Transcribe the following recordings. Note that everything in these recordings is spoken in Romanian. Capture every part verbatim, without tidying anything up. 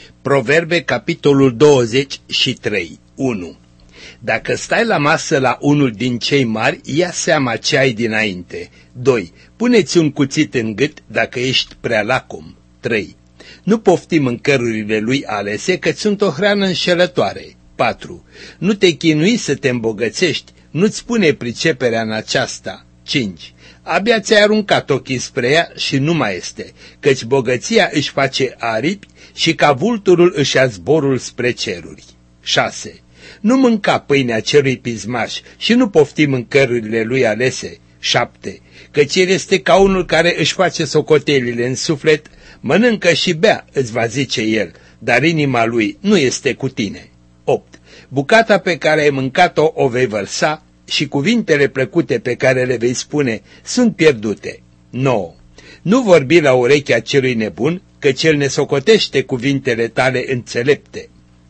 Proverbe, capitolul douăzeci și trei, unu. Dacă stai la masă la unul din cei mari, ia seama ce ai dinainte. doi. Puneți un cuțit în gât dacă ești prea lacom. trei. Nu pofti mâncărurile lui alese, că sunt o hrană înșelătoare. patru. Nu te chinui să te îmbogățești, nu-ți pune priceperea în aceasta. cinci. Abia ți-ai aruncat ochii spre ea și nu mai este, căci bogăția își face aripi și ca vulturul își ia zborul spre ceruri. șase. Nu mânca pâinea celui pismaș și nu pofti mâncărurile lui alese. șapte. Căci el este ca unul care își face socotelile în suflet, mănâncă și bea, îți va zice el, dar inima lui nu este cu tine. opt. Bucata pe care ai mâncat-o o vei vărsa și cuvintele plăcute pe care le vei spune sunt pierdute. nouă. Nu vorbi la urechea celui nebun, că cel ne socotește cuvintele tale înțelepte.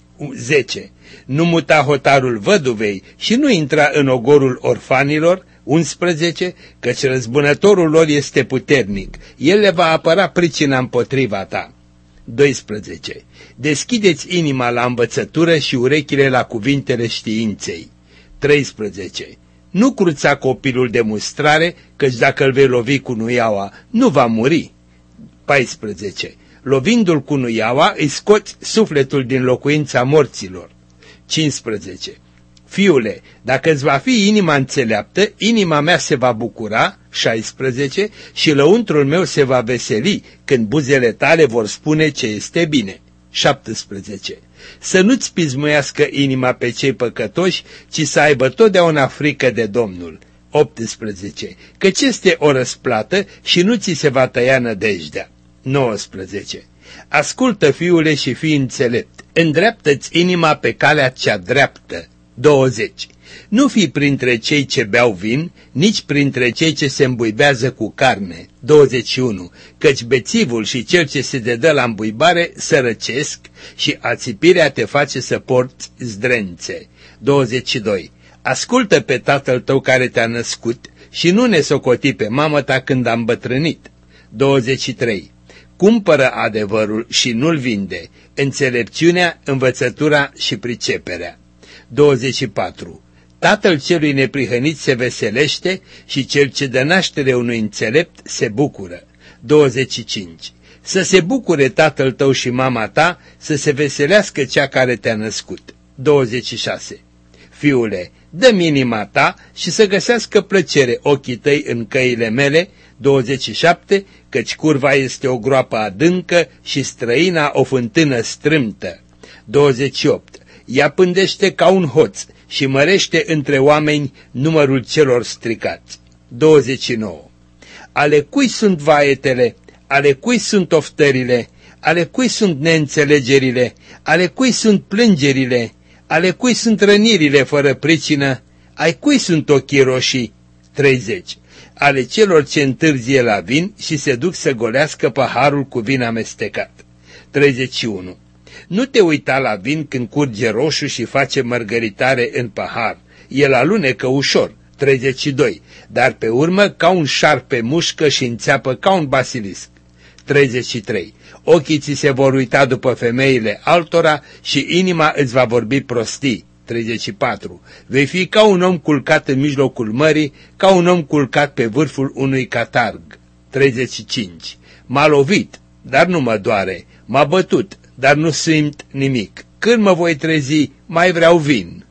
zece. Nu muta hotarul văduvei și nu intra în ogorul orfanilor. unsprezece. Căci răzbunătorul lor este puternic, el le va apăra pricina împotriva ta. doisprezece. Deschideți inima la învățătură și urechile la cuvintele științei. treisprezece. Nu cruța copilul de mustrare, căci dacă îl vei lovi cu nuiaua, nu va muri. paisprezece. Lovindu-l cu nuiaua, îi scoți sufletul din locuința morților. cincisprezece. Fiule, dacă îți va fi inima înțeleaptă, inima mea se va bucura. șaisprezece. Și lăuntrul meu se va veseli când buzele tale vor spune ce este bine. șaptesprezece. Să nu-ți pismuiască inima pe cei păcătoși, ci să aibă totdeauna frică de Domnul. optsprezece. Căci este o răsplată și nu ți se va tăia nădejdea. nouăsprezece. Ascultă, fiule, și fii înțelept, îndreaptă-ți inima pe calea cea dreaptă. douăzeci. Nu fi printre cei ce beau vin, nici printre cei ce se îmbuibează cu carne. douăzeci și unu. Căci bețivul și cel ce se dedă la îmbuibare sărăcesc și ațipirea te face să porți zdrențe. douăzeci și doi. Ascultă pe tatăl tău care te-a născut și nu ne socoti pe mamă ta când a îmbătrânit. douăzeci și trei. Cumpără adevărul și nu-l vinde, înțelepciunea, învățătura și priceperea. douăzeci și patru. Tatăl celui neprihănit se veselește și cel ce dă naștere unui înțelept se bucură. douăzeci și cinci. Să se bucure tatăl tău și mama ta, să se veselească cea care te-a născut. douăzeci și șase. Fiule, dă-mi inima ta și să găsească plăcere ochii tăi în căile mele. douăzeci și șapte. Căci curva este o groapă adâncă și străina o fântână strâmtă. douăzeci și opt. Ea pândește ca un hoț și mărește între oameni numărul celor stricați. douăzeci și nouă. Ale cui sunt vaetele, ale cui sunt oftările, ale cui sunt neînțelegerile, ale cui sunt plângerile, ale cui sunt rănirile fără pricină, ai cui sunt ochii roșii? treizeci. Ale celor ce întârzie la vin și se duc să golească paharul cu vin amestecat. treizeci și unu. Nu te uita la vin când curge roșu și face mărgăritare în pahar. El alunecă ușor. treizeci și doi. Dar pe urmă ca un șarpe mușcă și înțeapă ca un basilisc. treizeci și trei. Ochii ți se vor uita după femeile altora și inima îți va vorbi prostii. treizeci și patru. Vei fi ca un om culcat în mijlocul mării, ca un om culcat pe vârful unui catarg. treizeci și cinci. M-a lovit, dar nu mă doare, m-a bătut, dar nu simt nimic. Când mă voi trezi, mai vreau vin.